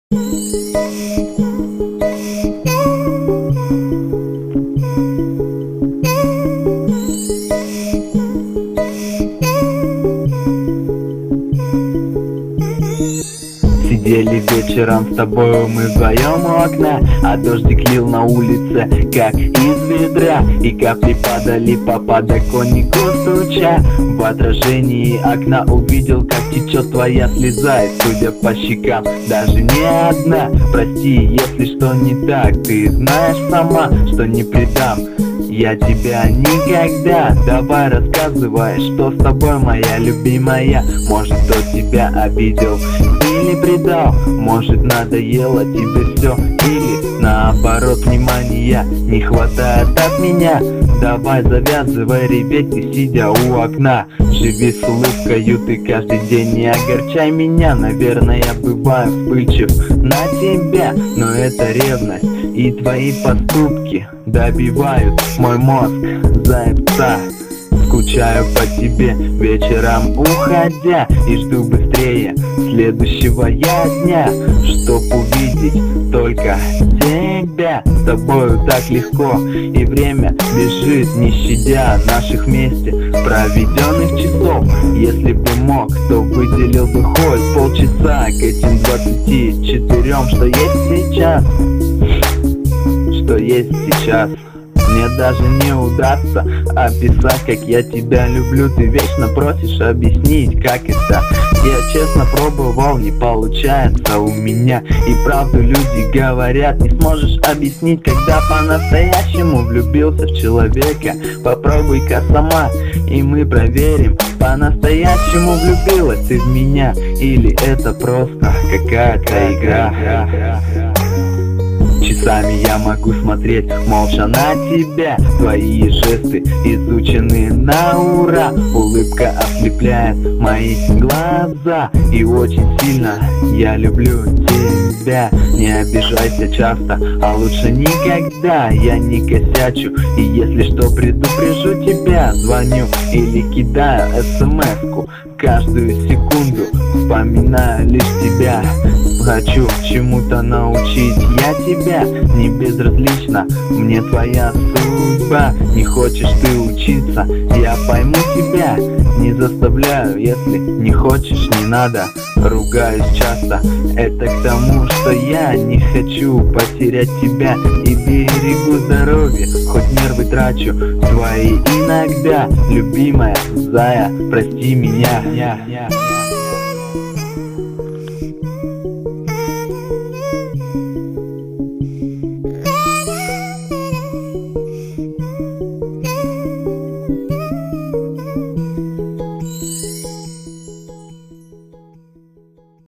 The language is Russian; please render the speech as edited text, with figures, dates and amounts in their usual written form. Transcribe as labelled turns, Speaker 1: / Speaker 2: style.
Speaker 1: Сидели вечером с тобою мы вдвоем у окна, а дождик лил на улице, как из ведра, и капли падали по подоконнику стуча. В отражении окна увидел, как течет твоя слеза, и судя по щекам, даже не одна. Прости, если что не так, ты знаешь сама, что не предам я тебя никогда. Давай рассказывай, что с тобой, моя любимая. Может, кто тебя обидел или предал, может, надоело тебе все, или наоборот внимания не хватает от меня. Давай завязывай реветь, ты сидя у окна. Живи с улыбкою ты каждый день, не огорчай меня. Наверное, я бываю вспыльчив на тебя, но это ревность, и твои поступки добивают мой мозг зайца. Скучаю по тебе вечером уходя, и жду быстрее следующего я дня, чтоб увидеть только тебя. С тобою так легко, и время бежит, не щадя наших вместе проведенных часов. Если бы мог, то выделил бы хоть полчаса к этим 24, что есть сейчас. Что есть сейчас. Мне даже не удастся описать, как я тебя люблю. Ты вечно просишь объяснить, как это. Я честно пробовал, не получается у меня. И правду люди говорят, не сможешь объяснить, когда по-настоящему влюбился в человека. Попробуй-ка сама, и мы проверим, по-настоящему влюбилась ты в меня, или это просто какая-то игра. Часами я могу смотреть молча на тебя. Твои жесты изучены на ура. Улыбка ослепляет мои глаза, и очень сильно я люблю тебя. Не обижайся часто, а лучше никогда. Я не косячу, и если что, предупрежу тебя. Звоню или кидаю смс-ку каждую секунду, вспоминаю лишь тебя. Хочу чему-то научить я тебя, не безразлична мне твоя судьба. Не хочешь ты учиться, я пойму тебя. Не заставляю, если не хочешь, не надо. Ругаюсь часто, это к тому, что я не хочу потерять тебя, и берегу здоровье, хоть нервы трачу твои иногда. Любимая зая, прости меня.